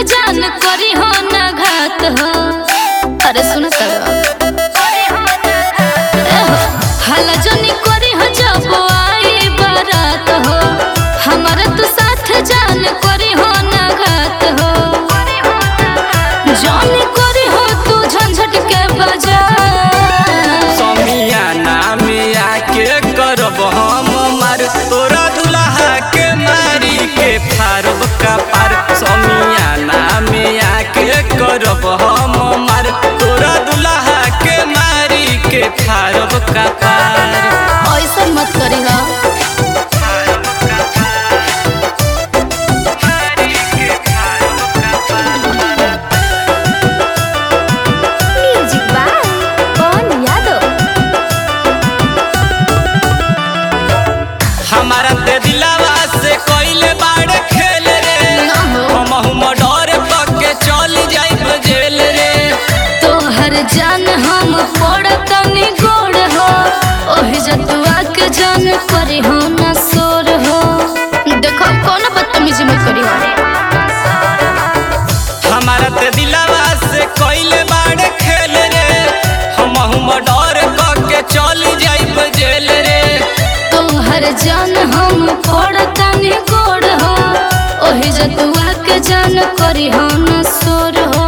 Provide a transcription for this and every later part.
जान करी हो ना घात हो। अरे सुन हला जनी करी हो जब आई बारात हो। हमारा तो साथ जान करी हो ना घात हो। जानी करी हो तू झंझट के बजा समियाना में आके करब हम मार तोरा दुल्हा के मारी के फारब का पार। समियाना में आके करब हम मार तोरा दुल्हा के मारी के फारब का पार। ऐसा मत करी हो। Music by Pawan Yadav. हमारा ते दिलावा से कोइले बाड़ खेल रे हमहु मडर पके चल जाइब जेल रे। तोहर जान हम पड़तनी गोड़ हो। ओही जतुआ के जान करी हो ना सोर हो। देखो कौन बदतमीजी मत करी हो। हमारा ते दिलावा से कोइले बाड़ खेल रे हमहु मडर पके चल जाइब जेल रे। तोहर जान हम पड़तनी गोड़ हो। ओही जतुआ के जान करी हो ना सोर हो।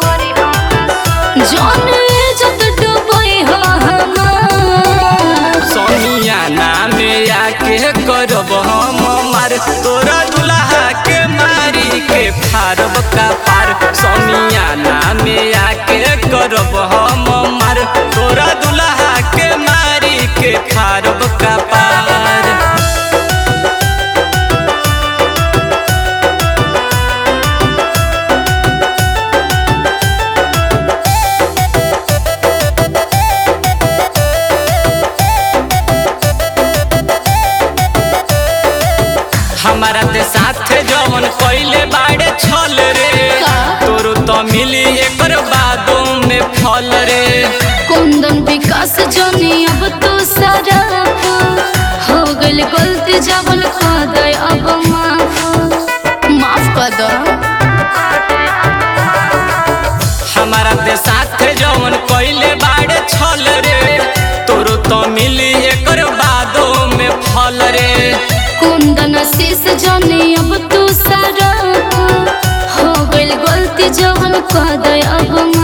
जान इज्जत डूबई हो हमार। समियाना में आके करब हम मार तोरा दुल्हा के मारी के फारब का पार। समियाना में आके करब हम मार तोरा दुल्हा के मारी के फारब का पार। हमारा ते साथ जवन कोइले बाड़े छल रे तोरो तो मिली एकर बादों में फल रे। कुंदन विकास जनी अब तो सारा हो गइल गलती जबल कर दे अब माफ कर दो। हमारा ते साथ जवन कोइले बाड़े छल रे तोरो तो मिली एकर बादों में फल रे। कुंदन शीश जनी अब तो सारा हो गइल गलती जबल कर दे अब